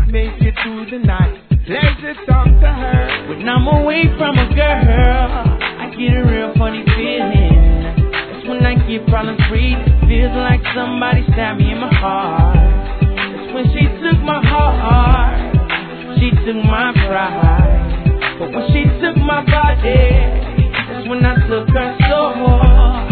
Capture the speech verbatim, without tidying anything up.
make it through the night. Pleasure talk to her. When I'm away from a girl, I get a real funny feeling. That's when I get problem free. Feels like somebody stabbed me in my heart. That's when she took my heart. She took my pride. But when she took my body, that's when I took her soul.